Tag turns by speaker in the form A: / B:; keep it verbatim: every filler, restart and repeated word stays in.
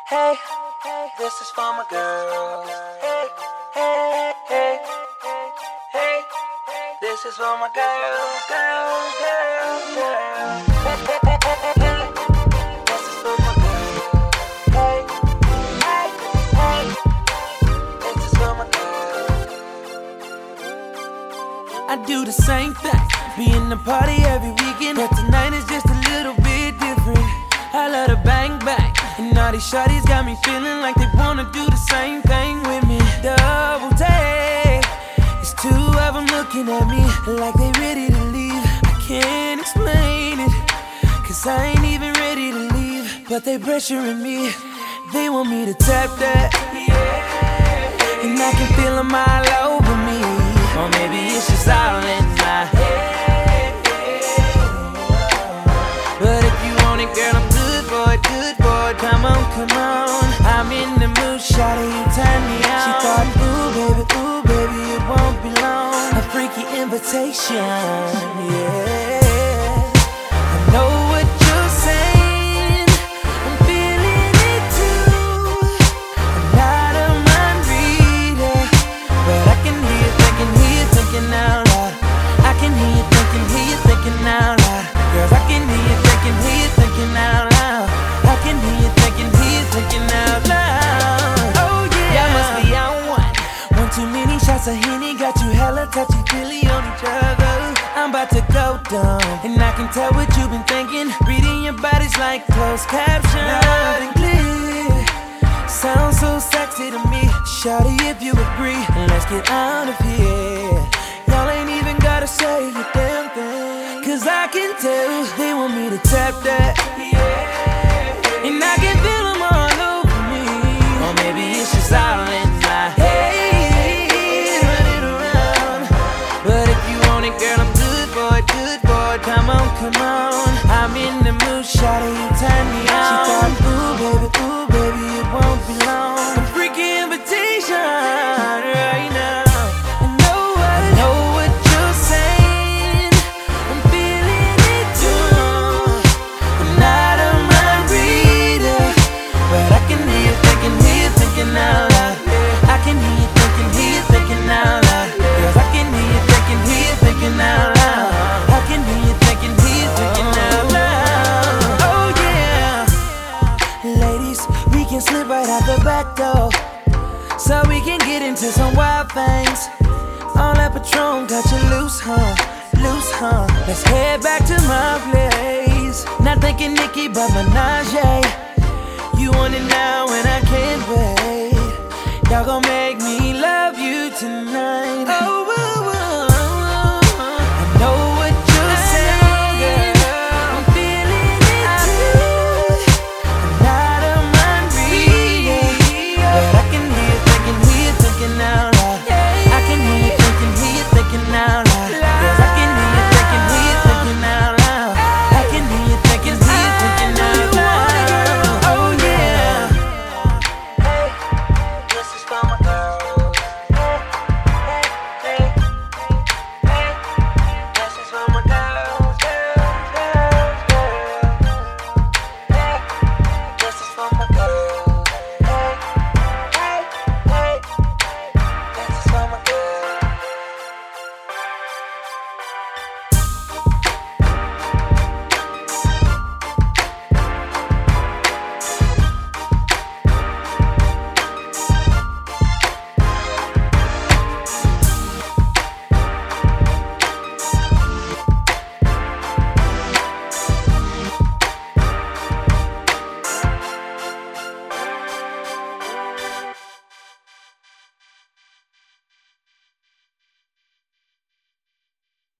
A: Hey, this is for my girls. Hey, hey, hey, hey, this is for my girls, girls, girls, girls. This is for my girls. Hey, hey, hey, this is for my girls.
B: I do the same thing, be in the party every weekend, but tonight is just a little bit different. I love to bang bang, and all these shawties got me feeling like they wanna do the same thing with me. Double take, it's two of them looking at me like they ready to leave. I can't explain it, cause I ain't even ready to leave, but they pressuring me, they want me to tap that, yeah. And I can feel them all over me, or maybe it's just all in my head. But if you want it, girl, I'm good for it, good for it. Come on, come on, I'm in the mood, shawty, you turn me on. She thought, ooh, baby, ooh, baby, it won't be long. A freaky invitation, yeah. I know what you're saying, I'm feeling it too. I'm not a mind reader, but I can hear you thinking, hear you thinking out loud. I can hear you thinking, hear you thinking out loud. Girl, I can hear you thinking, hear you thinking out loud. I can hear you thinking, hear you thinking out loud. Oh yeah, y'all must be on one. One too many shots of Henny got you hella touchy feely on each other. I'm about to go dumb, and I can tell what you've been thinking. Reading your body's like closed caption, loud and clear. Sounds so sexy to me, shawty, if you agree, let's get out of here. Y'all ain't even gotta say a damn thing, cause I can tell they want me to tap that, yeah. And I can feel them all over me, or maybe it's just all in my head, running around. But if you want it, girl, I'm good for it, good for it. Come on, come on, I'm in the mood, shawty, you turn me on. She thought, ooh, baby, ooh, baby, it won't be long. A freaky invitation right now. Slip right out the back door, so we can get into some wild things. All that Patron got you loose, huh? Loose, huh? Let's head back to my place. Not thinking Nicki, but Minaj. You want it now and I can't wait. Y'all gon' make me love you tonight. Oh,